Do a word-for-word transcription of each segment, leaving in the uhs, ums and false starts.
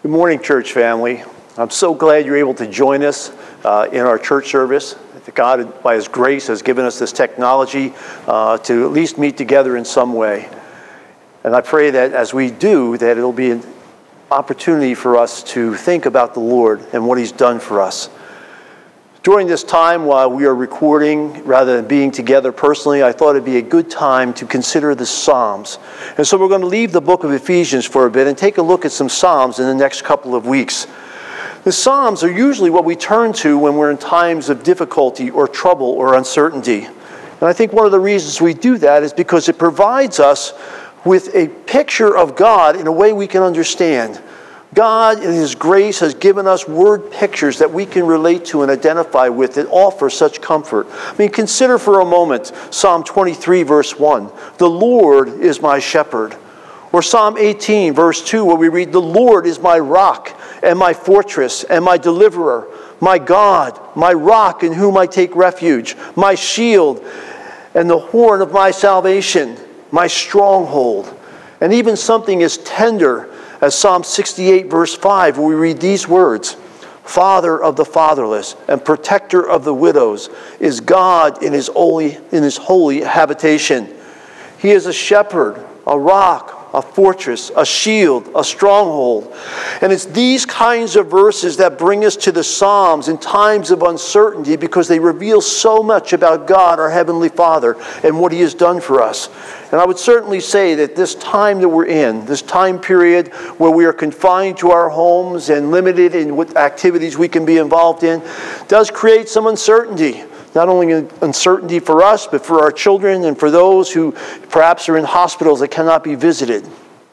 Good morning, church family. I'm so glad you're able to join us uh, in our church service. That God, by His grace, has given us this technology uh, to at least meet together in some way. And I pray that as we do, that it'll be an opportunity for us to think about the Lord and what He's done for us. During this time while we are recording, rather than being together personally, I thought it'd be a good time to consider the Psalms. And so we're going to leave the book of Ephesians for a bit and take a look at some Psalms in the next couple of weeks. The Psalms are usually what we turn to when we're in times of difficulty or trouble or uncertainty. And I think one of the reasons we do that is because it provides us with a picture of God in a way we can understand. God, in His grace, has given us word pictures that we can relate to and identify with that offer such comfort. I mean, consider for a moment Psalm twenty-three, verse one. The Lord is my shepherd. Or Psalm eighteen, verse two, where we read, the Lord is my rock and my fortress and my deliverer, my God, my rock in whom I take refuge, my shield and the horn of my salvation, my stronghold. And even something as tender as Psalm sixty-eight, verse five, where we read these words, Father of the fatherless and protector of the widows is God in His holy, in His holy habitation. He is a shepherd, a rock, a fortress, a shield, a stronghold. And it's these kinds of verses that bring us to the Psalms in times of uncertainty because they reveal so much about God, our Heavenly Father, and what He has done for us. And I would certainly say that this time that we're in, this time period where we are confined to our homes and limited in what activities we can be involved in, does create some uncertainty. Not only uncertainty for us, but for our children and for those who perhaps are in hospitals that cannot be visited.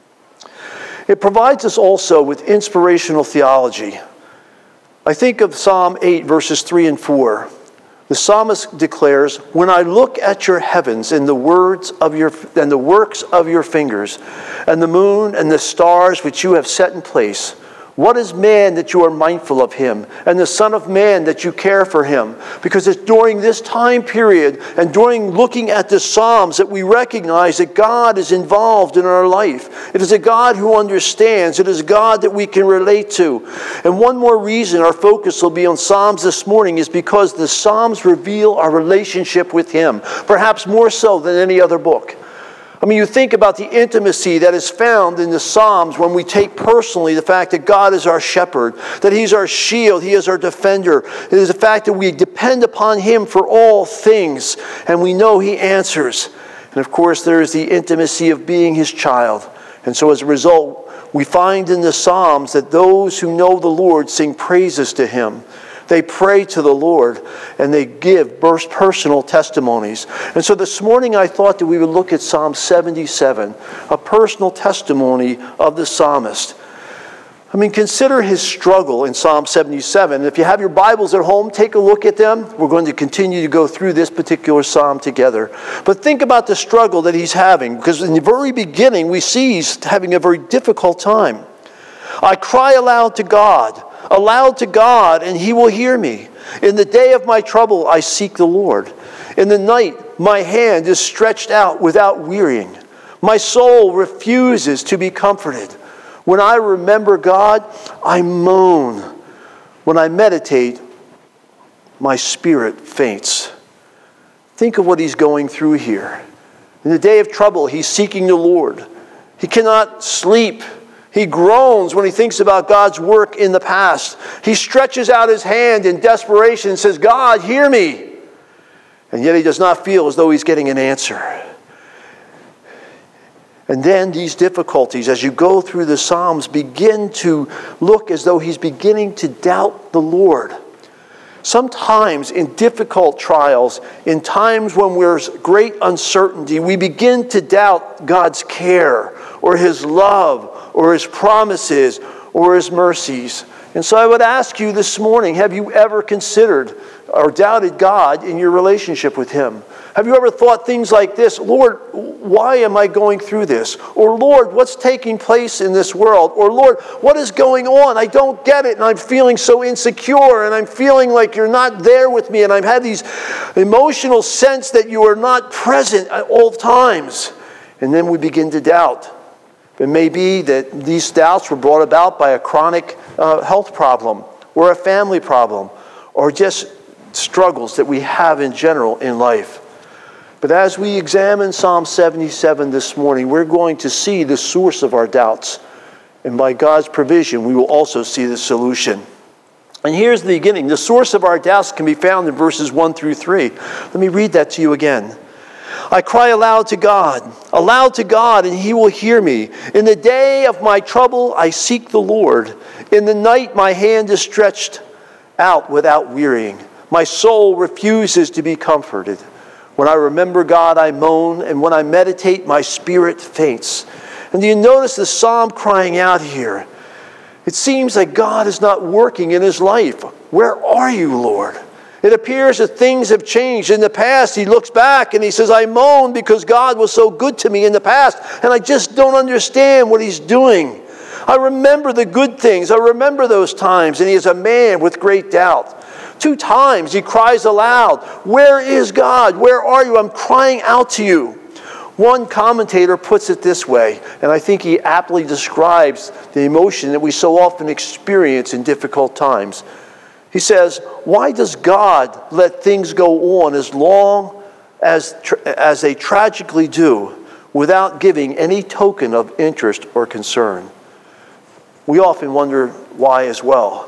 It provides us also with inspirational theology. I think of Psalm eight, verses three and four. The psalmist declares, when I look at your heavens and the words of your and the works of your fingers, and the moon and the stars which you have set in place, what is man that you are mindful of him, and the Son of Man that you care for him? Because it's during this time period and during looking at the Psalms that we recognize that God is involved in our life. It is a God who understands. It is a God that we can relate to. And one more reason our focus will be on Psalms this morning is because the Psalms reveal our relationship with Him, perhaps more so than any other book. I mean, you think about the intimacy that is found in the Psalms when we take personally the fact that God is our shepherd, that He's our shield, He is our defender. It is the fact that we depend upon Him for all things, and we know He answers. And of course, there is the intimacy of being His child. And so as a result, we find in the Psalms that those who know the Lord sing praises to Him. They pray to the Lord, and they give personal testimonies. And so this morning I thought that we would look at Psalm seventy-seven, a personal testimony of the psalmist. I mean, consider his struggle in Psalm seventy-seven. If you have your Bibles at home, take a look at them. We're going to continue to go through this particular psalm together. But think about the struggle that he's having, because in the very beginning we see he's having a very difficult time. I cry aloud to God. Aloud to God, and He will hear me. In the day of my trouble, I seek the Lord. In the night, my hand is stretched out without wearying. My soul refuses to be comforted. When I remember God, I moan. When I meditate, my spirit faints. Think of what he's going through here. In the day of trouble, he's seeking the Lord. He cannot sleep. He groans when he thinks about God's work in the past. He stretches out his hand in desperation and says, God, hear me. And yet he does not feel as though he's getting an answer. And then these difficulties, as you go through the Psalms, begin to look as though he's beginning to doubt the Lord. Sometimes in difficult trials, in times when there's great uncertainty, we begin to doubt God's care or His love or His promises or His mercies. And so I would ask you this morning, have you ever considered or doubted God in your relationship with Him? Have you ever thought things like this, Lord, why am I going through this? Or Lord, what's taking place in this world? Or Lord, what is going on? I don't get it, and I'm feeling so insecure, and I'm feeling like you're not there with me, and I've had these emotional sense that you are not present at all times. And then we begin to doubt. It may be that these doubts were brought about by a chronic uh, health problem or a family problem or just struggles that we have in general in life. But as we examine Psalm seventy-seven this morning, we're going to see the source of our doubts. And by God's provision, we will also see the solution. And here's the beginning. The source of our doubts can be found in verses one through three. Let me read that to you again. I cry aloud to God, aloud to God, and he will hear me. In the day of my trouble, I seek the Lord. In the night, my hand is stretched out without wearying. My soul refuses to be comforted. When I remember God, I moan, and when I meditate, my spirit faints. And do you notice the psalm crying out here? It seems like God is not working in his life. Where are you, Lord? It appears that things have changed. In the past, he looks back and he says, I moan because God was so good to me in the past, and I just don't understand what he's doing. I remember the good things. I remember those times, and he is a man with great doubt. Two times he cries aloud, where is God? Where are you? I'm crying out to you. One commentator puts it this way, and I think he aptly describes the emotion that we so often experience in difficult times. He says, why does God let things go on as long as, as they tragically do without giving any token of interest or concern? We often wonder why as well.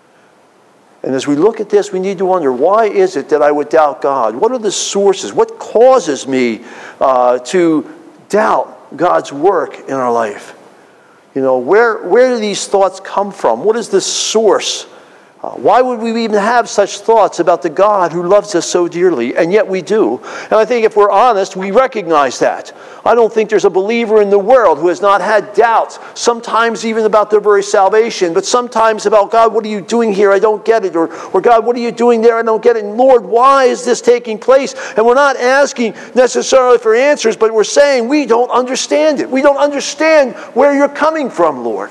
And as we look at this, we need to wonder, why is it that I would doubt God? What are the sources? What causes me uh, to doubt God's work in our life? You know, where, where do these thoughts come from? What is the source? Uh, why would we even have such thoughts about the God who loves us so dearly? And yet we do. And I think if we're honest, we recognize that. I don't think there's a believer in the world who has not had doubts, sometimes even about their very salvation, but sometimes about, God, what are you doing here? I don't get it. Or, or God, what are you doing there? I don't get it. And Lord, why is this taking place? And we're not asking necessarily for answers, but we're saying we don't understand it. We don't understand where you're coming from, Lord.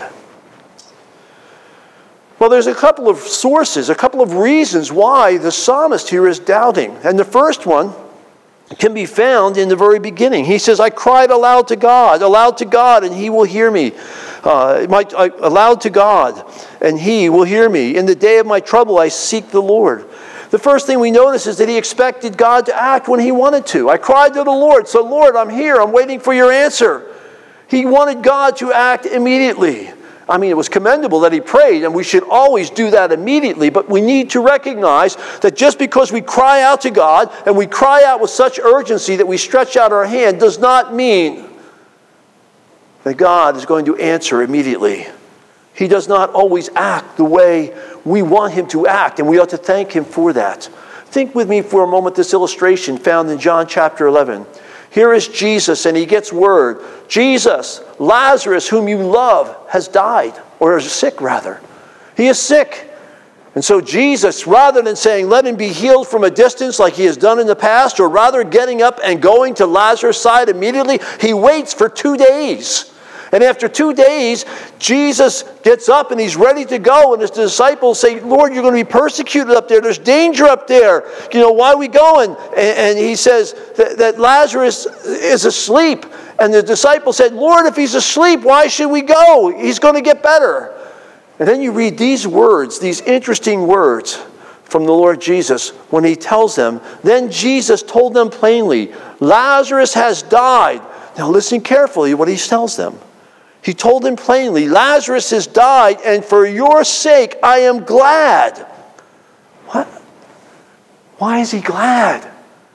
Well, there's a couple of sources, a couple of reasons why the psalmist here is doubting. And the first one can be found in the very beginning. He says, I cried aloud to God, aloud to God, and he will hear me. Uh, my, I, aloud to God, and he will hear me. In the day of my trouble, I seek the Lord. The first thing we notice is that he expected God to act when he wanted to. I cried to the Lord, so Lord, I'm here, I'm waiting for your answer. He wanted God to act immediately. I mean, it was commendable that he prayed, and we should always do that immediately, but we need to recognize that just because we cry out to God, and we cry out with such urgency that we stretch out our hand, does not mean that God is going to answer immediately. He does not always act the way we want him to act, and we ought to thank him for that. Think with me for a moment this illustration found in John chapter eleven. Here is Jesus, and he gets word. Jesus, Lazarus, whom you love, has died, or is sick rather. He is sick. And so Jesus, rather than saying, let him be healed from a distance like he has done in the past, or rather getting up and going to Lazarus' side immediately, he waits for two days. And after two days, Jesus gets up and he's ready to go. And his disciples say, Lord, you're going to be persecuted up there. There's danger up there. You know, why are we going? And, and he says that, that Lazarus is asleep. And the disciples said, Lord, if he's asleep, why should we go? He's going to get better. And then you read these words, these interesting words from the Lord Jesus when he tells them, then Jesus told them plainly, Lazarus has died. Now listen carefully what he tells them. He told them plainly, Lazarus has died, and for your sake I am glad. What? Why is he glad?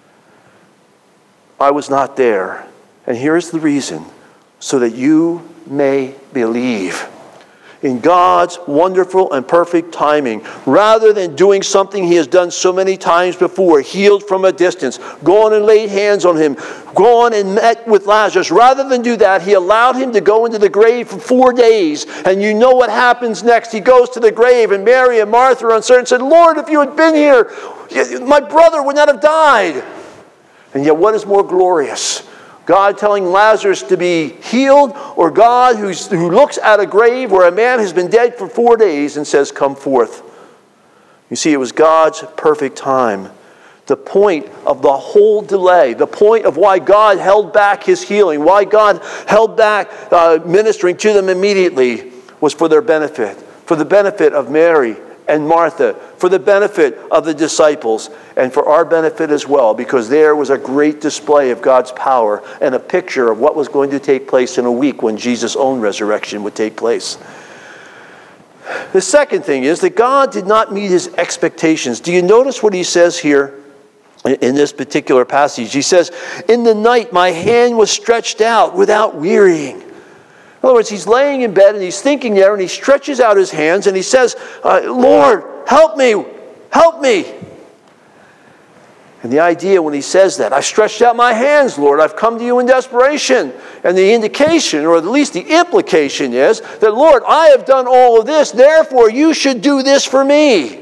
I was not there. And here's the reason. So that you may believe in God's wonderful and perfect timing, rather than doing something he has done so many times before, healed from a distance, gone and laid hands on him, gone and met with Lazarus. Rather than do that, he allowed him to go into the grave for four days. And you know what happens next. He goes to the grave, and Mary and Martha are uncertain and said, Lord, if you had been here, my brother would not have died. And yet what is more glorious? God telling Lazarus to be healed, or God who's, who looks at a grave where a man has been dead for four days and says, come forth. You see, it was God's perfect time the point of the whole delay, the point of why God held back his healing, why God held back uh, ministering to them immediately, was for their benefit, for the benefit of Mary and Martha, for the benefit of the disciples, and for our benefit as well, because there was a great display of God's power and a picture of what was going to take place in a week when Jesus' own resurrection would take place. The second thing is that God did not meet his expectations. Do you notice what he says here in this particular passage? He says, "In the night my hand was stretched out without wearying." In other words, he's laying in bed and he's thinking there, and he stretches out his hands and he says, uh, "Lord, help me, help me." And the idea when he says that, "I've stretched out my hands, Lord, I've come to you in desperation." And the indication, or at least the implication is that, "Lord, I have done all of this, therefore you should do this for me."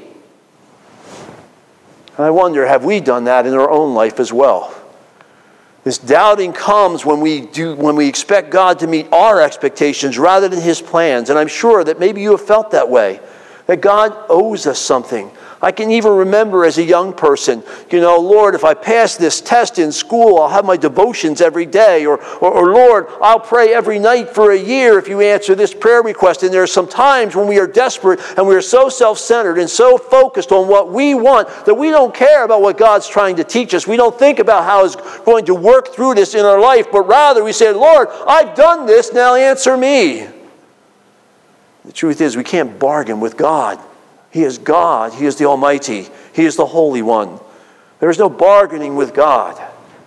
And I wonder, have we done that in our own life as well? This doubting comes when we do, when we expect God to meet our expectations rather than his plans. And I'm sure that maybe you have felt that way, that God owes us something. I can even remember as a young person, you know, "Lord, if I pass this test in school, I'll have my devotions every day." Or, or, or "Lord, I'll pray every night for a year if you answer this prayer request." And there are some times when we are desperate and we are so self-centered and so focused on what we want that we don't care about what God's trying to teach us. We don't think about how he's going to work through this in our life, but rather we say, "Lord, I've done this, now answer me." The truth is, we can't bargain with God. He is God. He is the Almighty. He is the Holy One. There is no bargaining with God.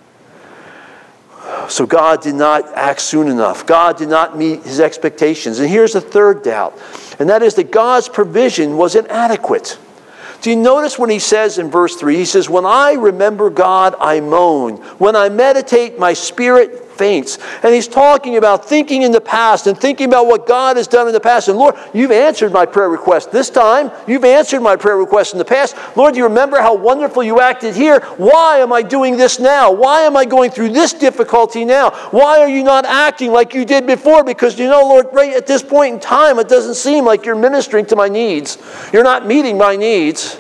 So God did not act soon enough. God did not meet his expectations. And here's the third doubt, and that is that God's provision was inadequate. Do you notice when he says in verse three, he says, "When I remember God, I moan. When I meditate, my spirit faints." And he's talking about thinking in the past and thinking about what God has done in the past. And Lord, you've answered my prayer request this time. You've answered my prayer request in the past. Lord, do you remember how wonderful you acted here? Why am I doing this now? Why am I going through this difficulty now? Why are you not acting like you did before? Because, you know, Lord, right at this point in time, it doesn't seem like you're ministering to my needs. You're not meeting my needs.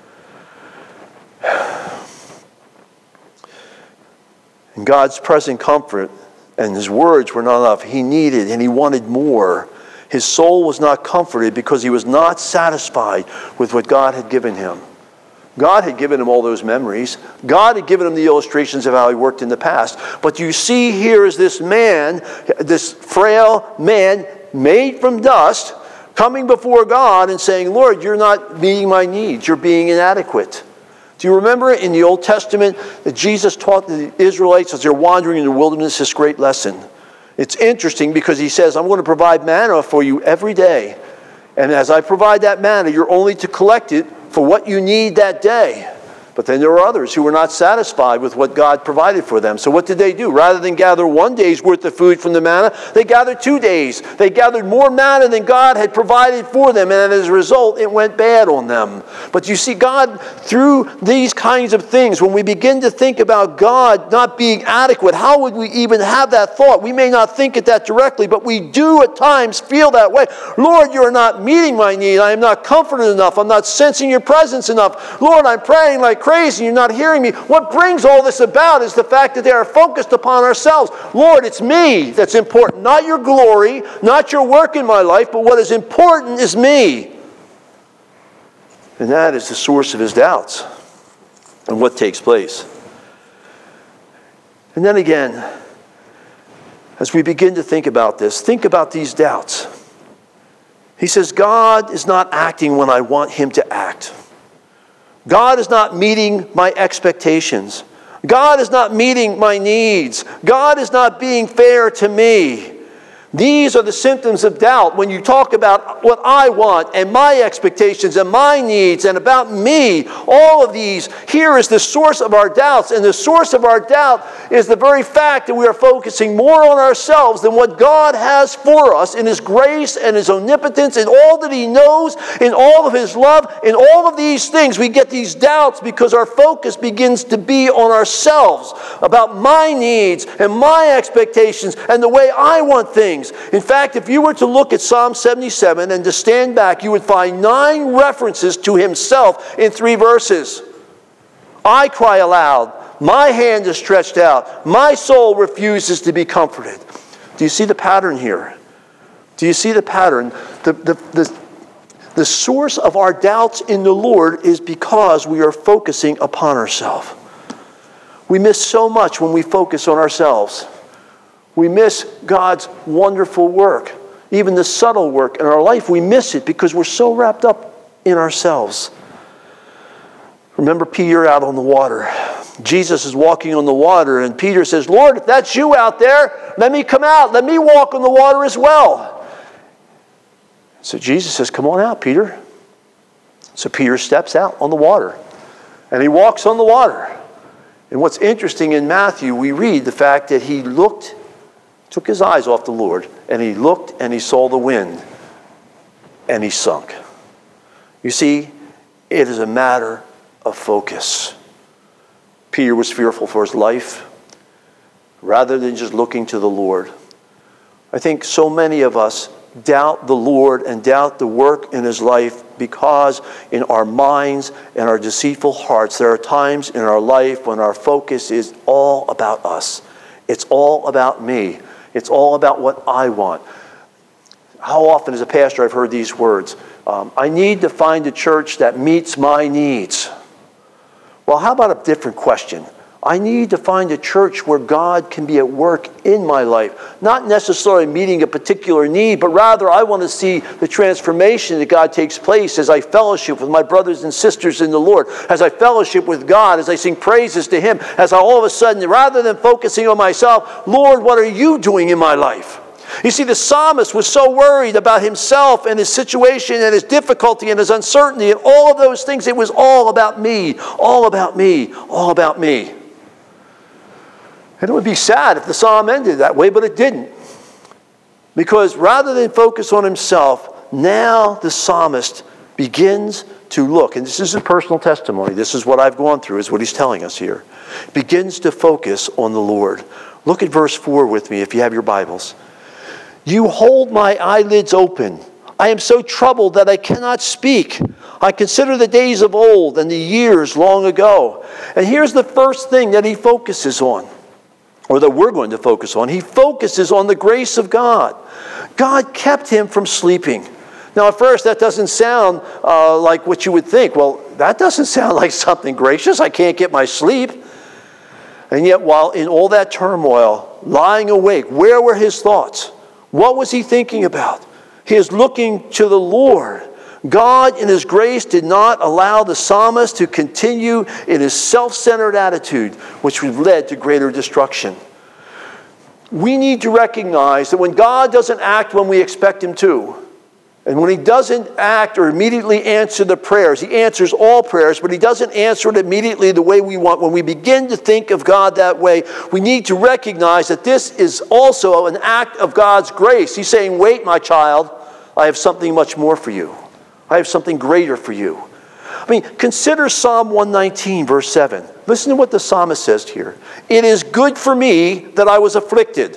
And God's present comfort and his words were not enough. He needed and he wanted more. His soul was not comforted because he was not satisfied with what God had given him. God had given him all those memories. God had given him the illustrations of how he worked in the past. But you see here is this man, this frail man made from dust, coming before God and saying, "Lord, you're not meeting my needs. You're being inadequate." Do you remember in the Old Testament that Jesus taught the Israelites as they're wandering in the wilderness this great lesson? It's interesting because he says, "I'm going to provide manna for you every day. And as I provide that manna, you're only to collect it for what you need that day." But then there were others who were not satisfied with what God provided for them. So what did they do? Rather than gather one day's worth of food from the manna, they gathered two days. They gathered more manna than God had provided for them, and as a result, it went bad on them. But you see, God, through these kinds of things, when we begin to think about God not being adequate, how would we even have that thought? We may not think it that directly, but we do at times feel that way. "Lord, you are not meeting my need. I am not comforted enough. I'm not sensing your presence enough. Lord, I'm praying like crazy. You're not hearing me." What brings all this about is the fact that they are focused upon ourselves. "Lord, it's me that's important, not your glory, not your work in my life, but what is important is me." And that is the source of his doubts and what takes place. And then again, as we begin to think about this, think about these doubts. He says, God is not acting when I want him to act. God is not meeting my expectations. God is not meeting my needs. God is not being fair to me. These are the symptoms of doubt when you talk about what I want and my expectations and my needs and about me. All of these, here is the source of our doubts. And the source of our doubt is the very fact that we are focusing more on ourselves than what God has for us in his grace and his omnipotence and all that he knows, in all of his love, in all of these things. We get these doubts because our focus begins to be on ourselves, about my needs and my expectations and the way I want things. In fact, if you were to look at Psalm seventy-seven and to stand back, you would find nine references to himself in three verses. I cry aloud. My hand is stretched out. My soul refuses to be comforted. Do you see the pattern here? Do you see the pattern? The, the, the, the source of our doubts in the Lord is because we are focusing upon ourselves. We miss so much when we focus on ourselves. We miss God's wonderful work. Even the subtle work in our life, we miss it because we're so wrapped up in ourselves. Remember Peter out on the water. Jesus is walking on the water, and Peter says, Lord, if that's you out there, let me come out. Let me walk on the water as well. So Jesus says, come on out, Peter. So Peter steps out on the water, and he walks on the water. And what's interesting in Matthew, we read the fact that he looked, took his eyes off the Lord, and he looked and he saw the wind, and he sunk. You see, it is a matter of focus. Peter was fearful for his life rather than just looking to the Lord. I think so many of us doubt the Lord and doubt the work in his life because in our minds and our deceitful hearts, there are times in our life when our focus is all about us. It's all about me. It's all about what I want. How often as a pastor I've heard these words, um, I need to find a church that meets my needs. Well, how about a different question? I need to find a church where God can be at work in my life. Not necessarily meeting a particular need, but rather I want to see the transformation that God takes place as I fellowship with my brothers and sisters in the Lord, as I fellowship with God, as I sing praises to Him, as I all of a sudden, rather than focusing on myself, Lord, what are you doing in my life? You see, the psalmist was so worried about himself and his situation and his difficulty and his uncertainty and all of those things. It was all about me, all about me, all about me. And it would be sad if the psalm ended that way, but it didn't. Because rather than focus on himself, now the psalmist begins to look, and this is a personal testimony, this is what I've gone through, is what he's telling us here. Begins to focus on the Lord. Look at verse four with me if you have your Bibles. You hold my eyelids open. I am so troubled that I cannot speak. I consider the days of old and the years long ago. And here's the first thing that he focuses on, or that we're going to focus on. He focuses on the grace of God. God kept him from sleeping. Now, at first, that doesn't sound uh, like what you would think. Well, that doesn't sound like something gracious. I can't get my sleep. And yet, while in all that turmoil, lying awake, where were his thoughts? What was he thinking about? He is looking to the Lord. God, in His grace, did not allow the psalmist to continue in his self-centered attitude, which led to greater destruction. We need to recognize that when God doesn't act when we expect Him to, and when He doesn't act or immediately answer the prayers, He answers all prayers, but He doesn't answer it immediately the way we want. When we begin to think of God that way, we need to recognize that this is also an act of God's grace. He's saying, wait, my child, I have something much more for you. I have something greater for you. I mean, consider Psalm one nineteen, verse seven. Listen to what the psalmist says here. It is good for me that I was afflicted.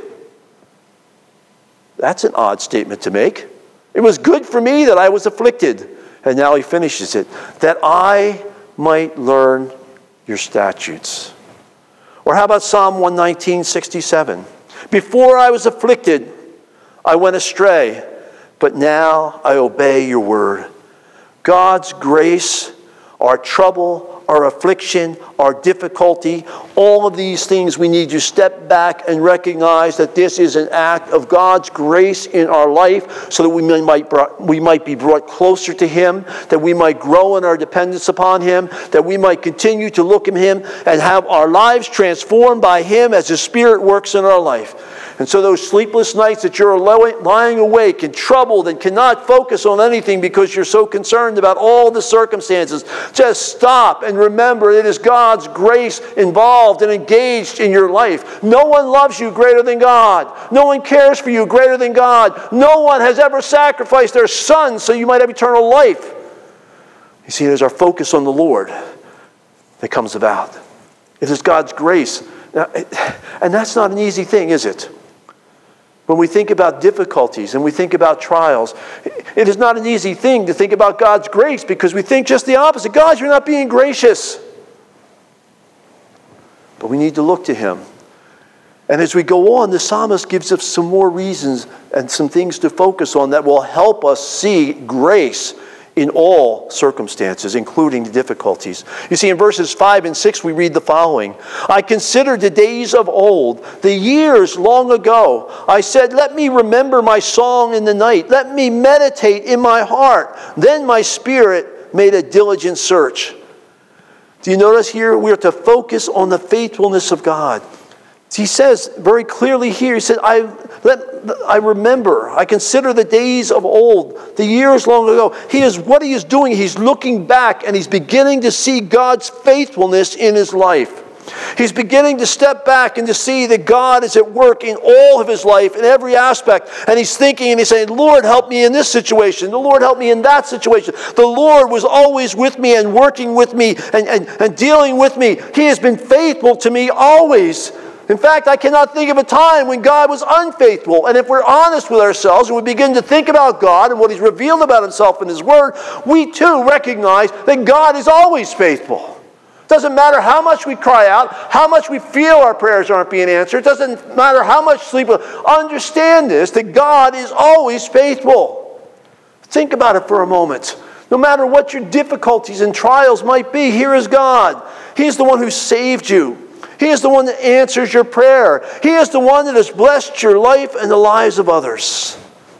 That's an odd statement to make. It was good for me that I was afflicted. And now he finishes it. That I might learn your statutes. Or how about Psalm one nineteen, sixty-seven? Before I was afflicted, I went astray, but now I obey your word. God's grace, our trouble, our affliction, our difficulty, all of these things we need to step back and recognize that this is an act of God's grace in our life so that we might, we might be brought closer to Him, that we might grow in our dependence upon Him, that we might continue to look at Him and have our lives transformed by Him as His Spirit works in our life. And so those sleepless nights that you're lying awake and troubled and cannot focus on anything because you're so concerned about all the circumstances, just stop and remember it is God's grace involved and engaged in your life. No one loves you greater than God. No one cares for you greater than God. No one has ever sacrificed their son so you might have eternal life. You see, there's our focus on the Lord that comes about. It is God's grace. Now, and that's not an easy thing, is it? When we think about difficulties and we think about trials, it is not an easy thing to think about God's grace because we think just the opposite. God, you're not being gracious. but we need to look to him. And as we go on, the psalmist gives us some more reasons and some things to focus on that will help us see grace in all circumstances, including the difficulties. You see, in verses five and six, we read the following. I considered the days of old, the years long ago. I said, let me remember my song in the night. Let me meditate in my heart. Then my spirit made a diligent search. Do you notice here? We are to focus on the faithfulness of God. He says very clearly here, he said, I, let, I remember, I consider the days of old, the years long ago. He is, what he is doing, he's looking back and he's beginning to see God's faithfulness in his life. He's beginning to step back and to see that God is at work in all of his life, in every aspect. And he's thinking and he's saying, Lord, help me in this situation. The Lord, help me in that situation. The Lord was always with me and working with me and, and, and dealing with me. He has been faithful to me always. In fact, I cannot think of a time when God was unfaithful. And if we're honest with ourselves and we begin to think about God and what he's revealed about himself in his word, we too recognize that God is always faithful. It doesn't matter how much we cry out, how much we feel our prayers aren't being answered. It doesn't matter how much sleep. Understand this, that God is always faithful. Think about it for a moment. No matter what your difficulties and trials might be, here is God. He's the one who saved you. He is the one that answers your prayer. He is the one that has blessed your life and the lives of others.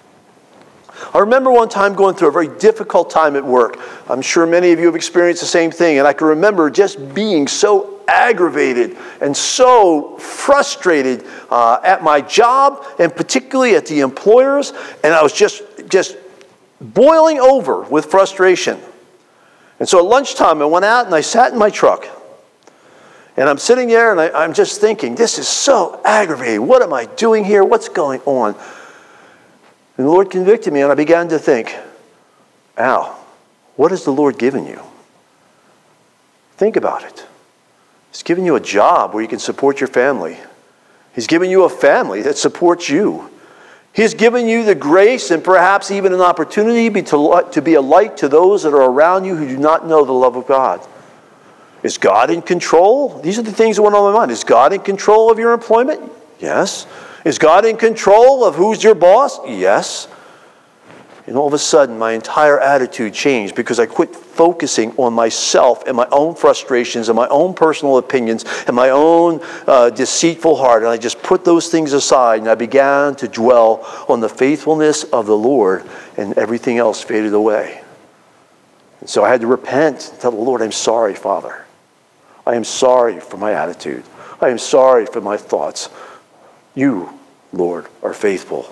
I remember one time going through a very difficult time at work. I'm sure many of you have experienced the same thing. And I can remember just being so aggravated and so frustrated uh, at my job and particularly at the employers. And I was just, just boiling over with frustration. And so at lunchtime, I went out and I sat in my truck. And I'm sitting there and I, I'm just thinking, this is so aggravating. What am I doing here? What's going on? And the Lord convicted me and I began to think, Al, what has the Lord given you? Think about it. He's given you a job where you can support your family. He's given you a family that supports you. He's given you the grace and perhaps even an opportunity to be a light to those that are around you who do not know the love of God. Is God in control? These are the things that went on my mind. Is God in control of your employment? Yes. Is God in control of who's your boss? Yes. And all of a sudden, my entire attitude changed because I quit focusing on myself and my own frustrations and my own personal opinions and my own uh, deceitful heart. And I just put those things aside and I began to dwell on the faithfulness of the Lord, and everything else faded away. And so I had to repent and tell the Lord, I'm sorry, Father. I am sorry for my attitude. I am sorry for my thoughts. You, Lord, are faithful.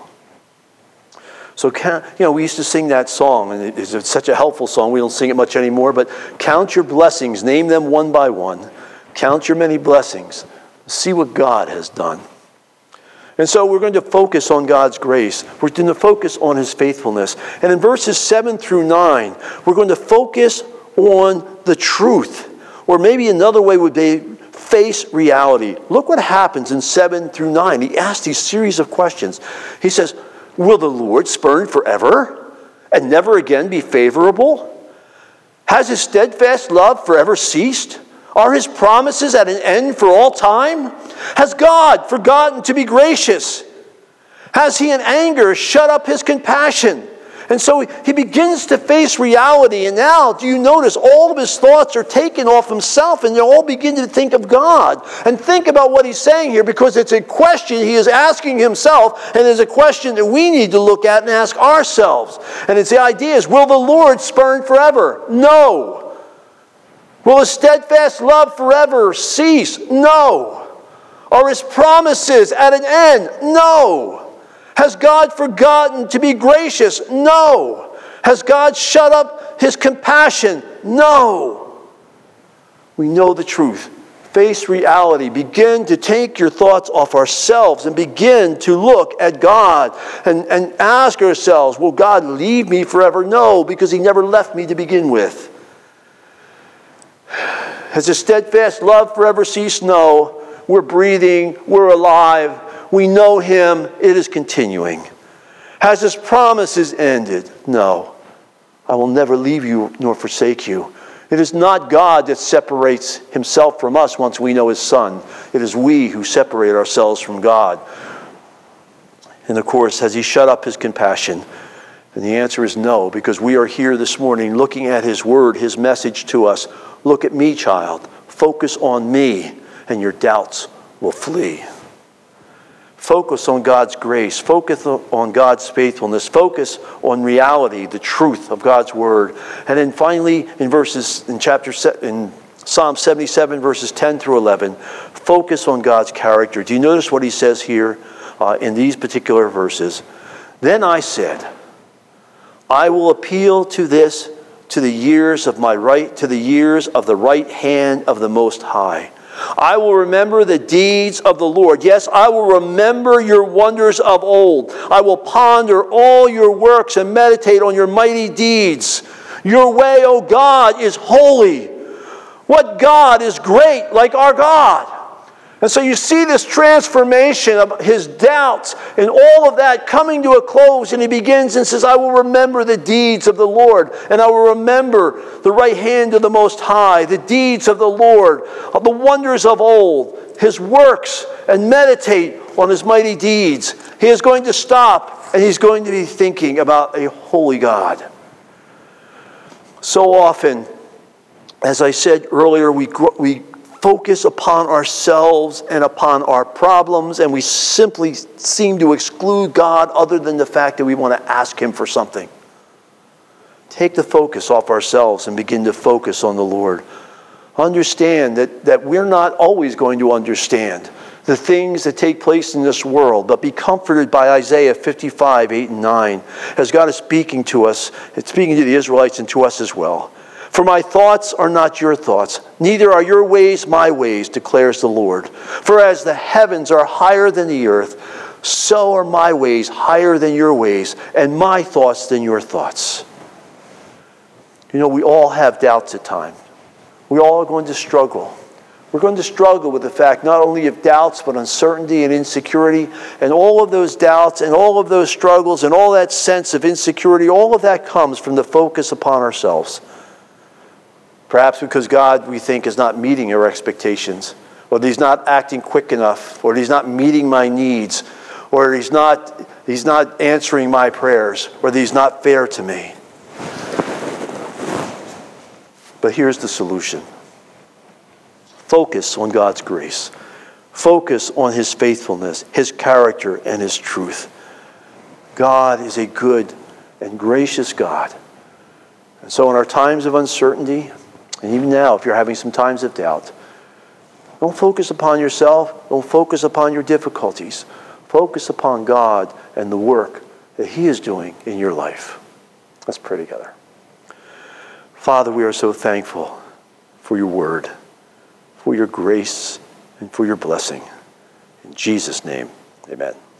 So, you know, we used to sing that song, and it's such a helpful song. We don't sing it much anymore, but count your blessings. Name them one by one. Count your many blessings. See what God has done. And so we're going to focus on God's grace. We're going to focus on his faithfulness. And in verses seven through nine, we're going to focus on the truth. Or maybe another way would be face reality. Look what happens in seven through nine. He asks these series of questions. He says, will the Lord spurn forever and never again be favorable? Has his steadfast love forever ceased? Are his promises at an end for all time? Has God forgotten to be gracious? Has he in anger shut up his compassion? And so he begins to face reality. And now, do you notice all of his thoughts are taken off himself and they all begin to think of God. And think about what he's saying here, because it's a question he is asking himself, and it's a question that we need to look at and ask ourselves. And it's the idea is, will the Lord spurn forever? No. Will his steadfast love forever cease? No. Are his promises at an end? No. Has God forgotten to be gracious? No. Has God shut up his compassion? No. We know the truth. Face reality. Begin to take your thoughts off ourselves and begin to look at God and, and ask ourselves, will God leave me forever? No, because he never left me to begin with. Has his steadfast love forever ceased? No. We're breathing. We're alive. We know him. It is continuing. Has his promises ended? No. I will never leave you nor forsake you. It is not God that separates himself from us once we know his Son. It is we who separate ourselves from God. And of course, has he shut up his compassion? And the answer is no, because we are here this morning looking at his word, his message to us. Look at me, child. Focus on me, and your doubts will flee. Focus on God's grace. Focus on God's faithfulness. Focus on reality, the truth of God's word. And then finally, in verses in chapter in Psalm seventy-seven, verses ten through eleven, focus on God's character. Do you notice what he says here uh, in these particular verses? Then I said, I will appeal to this, to the years of my right, to the years of the right hand of the Most High. I will remember the deeds of the Lord. Yes, I will remember your wonders of old. I will ponder all your works and meditate on your mighty deeds. Your way, O God, is holy. What God is great like our God? And so you see this transformation of his doubts and all of that coming to a close. And he begins and says, I will remember the deeds of the Lord. And I will remember the right hand of the Most High, the deeds of the Lord, of the wonders of old, his works, and meditate on his mighty deeds. He is going to stop and he's going to be thinking about a holy God. So often, as I said earlier, we we focus upon ourselves and upon our problems, and we simply seem to exclude God other than the fact that we want to ask him for something. Take the focus off ourselves and begin to focus on the Lord. Understand that, that we're not always going to understand the things that take place in this world, but be comforted by Isaiah fifty-five, eight and nine, as God is speaking to us, it's speaking to the Israelites and to us as well. For my thoughts are not your thoughts, neither are your ways my ways, declares the Lord. For as the heavens are higher than the earth, so are my ways higher than your ways, and my thoughts than your thoughts. You know, we all have doubts at times. We all are going to struggle. We're going to struggle with the fact not only of doubts, but uncertainty and insecurity. And all of those doubts and all of those struggles and all that sense of insecurity, all of that comes from the focus upon ourselves. Perhaps because God, we think, is not meeting our expectations, or that he's not acting quick enough, or that he's not meeting my needs, or he's not, he's not answering my prayers, or that he's not fair to me. But here's the solution. Focus on God's grace. Focus on his faithfulness, his character, and his truth. God is a good and gracious God. And so in our times of uncertainty, and even now, if you're having some times of doubt, don't focus upon yourself. Don't focus upon your difficulties. Focus upon God and the work that he is doing in your life. Let's pray together. Father, we are so thankful for your word, for your grace, and for your blessing. In Jesus' name, amen.